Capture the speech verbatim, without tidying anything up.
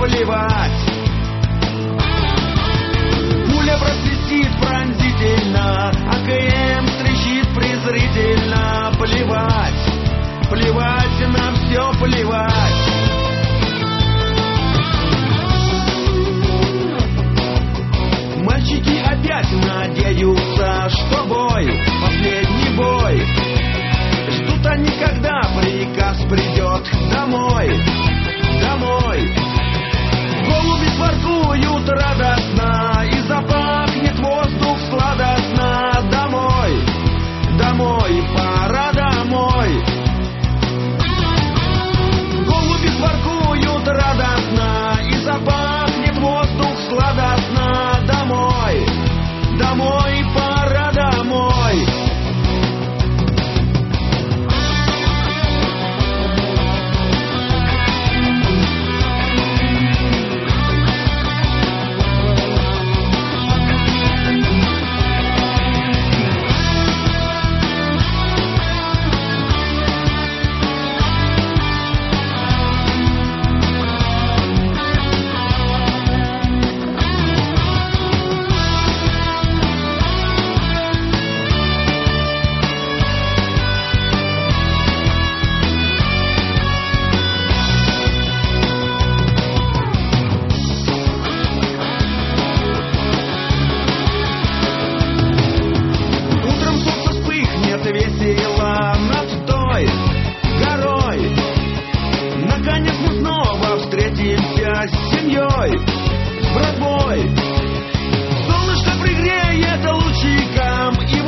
плевать. Пуля просвистит пронзительно, АКМ трещит презрительно. Плевать, плевать, на все плевать. Мальчики опять надеются, что бой, последний бой. Ждут они, когда приказ придет домой, домой. Голуби воркуют радостно, и запахнет воздух сладостно. Домой, домой, пора домой. Голуби воркуют радостно, и запахнет воздух сладостно. Домой, домой, пора домой. Весело над той горой. Наконец мы снова встретимся с семьей, с братвой. Солнышко пригреет лучиком, и